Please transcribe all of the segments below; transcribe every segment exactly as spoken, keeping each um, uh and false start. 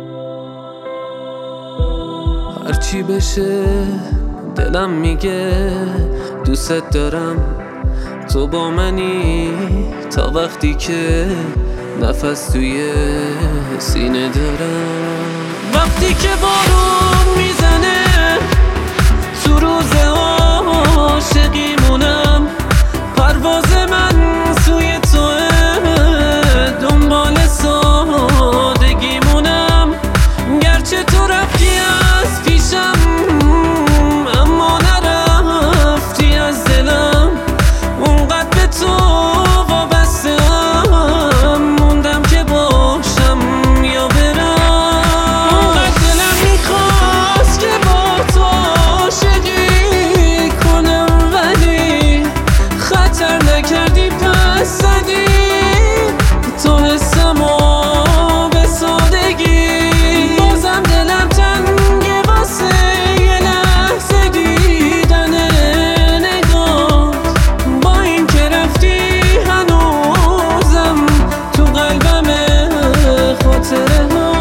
هرچی بشه دلم میگه دوست دارم، تو با منی تا وقتی که نفس توی سینه دارم. وقتی که بارون میزنه تو روز عاشقیمونم، پرواز من سوی توه، دنبال سادگیمونم. گرچه تو رفتی از پیشم اما نرفتی از دلم، اونقدر به تو وابسته‌ام موندم که باشم یا برم. اونقدر دلم میخواست که با تو عاشقی کنم، ولی خطر نکردی پس زدی تو حسمو به سادگی. بازم دلم تنگه واسه یه لحظه دیدن نگاه، با این که رفتی هنوزم تو قلبم خاطره ها.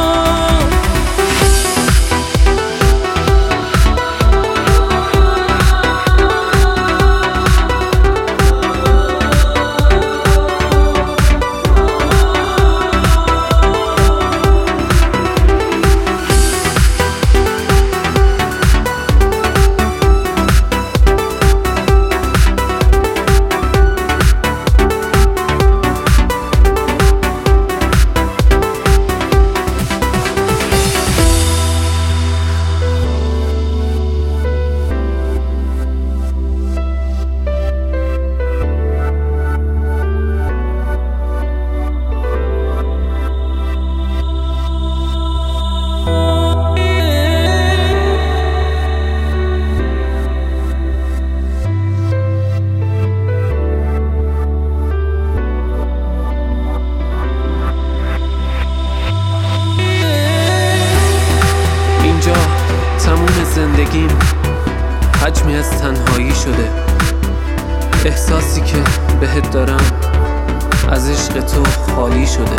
تموم زندگیم حجمی از تنهایی شده، احساسی که بهت دارم از عشق تو خالی شده.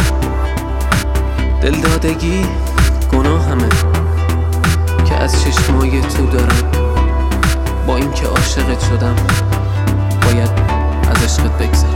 دلدادگی گناهمه که از چشمای تو دارم، با اینکه عاشقت شدم باید از عشقت بگذرم.